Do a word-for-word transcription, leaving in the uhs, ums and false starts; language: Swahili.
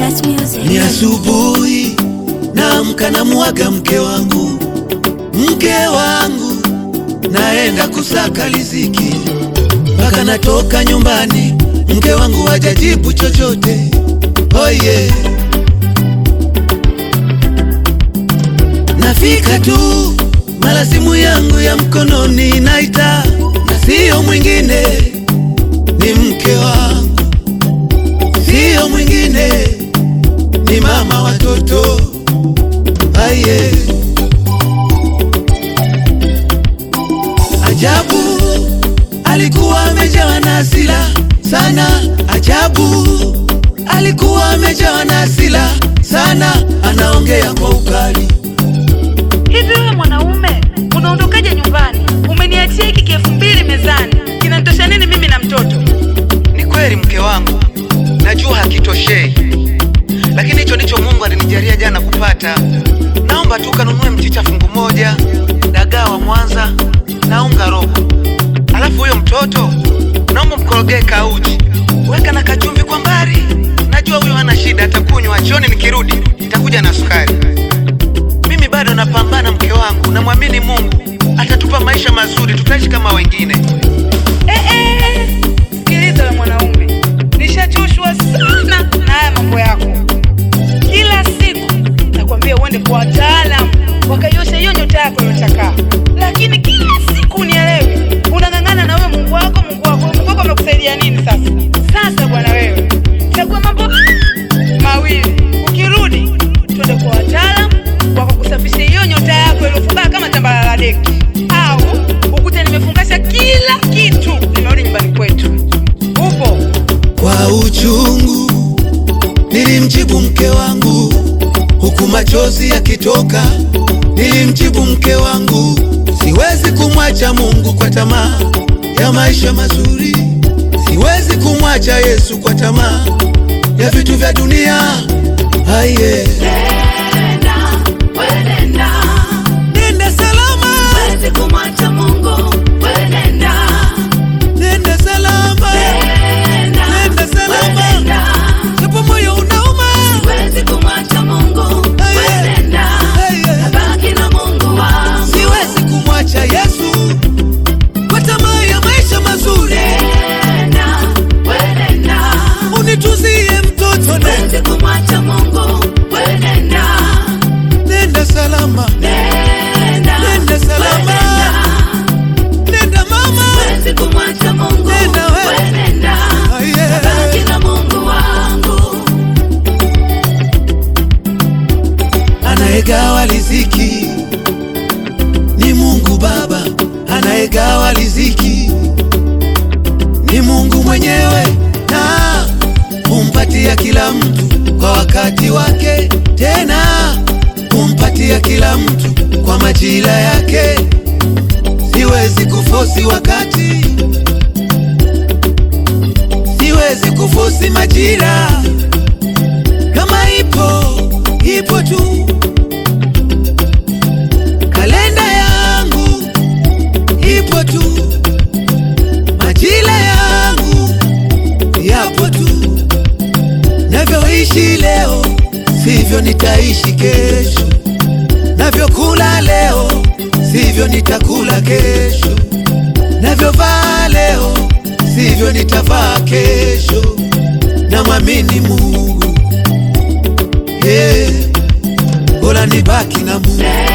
Ni asubuhi naamka na muaga mke wangu, mke wangu naenda kusaka riziki, mpaka natoka nyumbani mke wangu hajajibu chochote. Oh yeah. Nafika tu mara simu yangu ya mkononi naita, na sio mwingine ni mke wangu, sio mwingine ni mama watoto. Aye, ajabu alikuwa amejawa na hasira sana, ajabu alikuwa amejawa na hasira sana, anaongea kwa ukali. Hivi wewe mwanaume unaondokaje nyumbani? Umeniachia hiki elfu mbili mezani, kinatosha nini mimi na mtoto? Ni kweli mke wangu, najua hakitoshei, lakini hicho ndicho Mungu alinijalia jana kupata. Naomba tu kanunue mchicha fungu moja, dagaa wa Mwanza na unga robo. Alafu huyo mtoto naomba mkorogee kauji, weka na kachumvi kwa mbali. Najua huyo hana shida, atakunywa. Jioni nikirudi nitakuja na sukari. Mimi bado napambana mke wangu, namwamini Mungu atatupa maisha mazuri, tutaishi kama wengine. Eh eh, sikiliza wewe mwanaume, nishachoshwa sana na haya mambo yako. Kila siku nakwambia uende kwa wataalamu wakaiosha hiyo nyota yako iliyochakaa, lakini kila siku unielewi. Unang'ang'ana na wewe Mungu wako, Mungu wako, Mungu wako amekusaidia nini sasa? Sasa bwana wewe, chagua mambo mawili. Ukirudi twende kwa wataalamu wakakusafisha hiyo nyota yako iliyofuba kama tambala la deki, au ukute nimefungasha kila kitu, nimerudi nyumbani kwetu. Upo kwa uchungu nilimjibu mke wangu, huku machozi yakitoka. Nilimjibu mke wangu, siwezi kumwacha Mungu kwa tamaa ya maisha mazuri, siwezi kumwacha Yesu kwa tamaa ya vitu vya dunia. Aye, nenda, wewe nenda, nenda salama, siwezi kumwacha Mungu, wewe nenda, nenda salama, nenda, nenda salama, nenda, japo moyo unauma, siwezi kumwacha Mungu, wewe nenda, nabaki na Mungu wangu, siwezi kumwacha Yesu kwa tamaa ya maisha mazuri. nenda, wewe nenda, unituzie mtoto, siwezi kumwacha Mungu, wewe nenda, nenda salama, nenda, nenda salama, nenda mama, siwezi kumwacha Mungu, nenda wewe, wewe nenda, nabaki na Mungu wangu. anayegawa riziki ni Mungu Baba, anayegawa riziki ni Mungu mwenyewe, na humpatia kila mtu kwa wakati wake, tena humpatia kila mtu kwa majira yake. Siwezi kufosi wakati, siwezi kufosi majira, kama ipo ipo tu. Kalenda yangu ipo tu, majira yangu yapo tu. Navyoishi leo sivyo nitaishi kesho, navyokula leo sivyo nitakula kesho, navyovaa leo sivyo nitavaa kesho. Namwamini Mungu, yeah, bora nibaki na Mungu.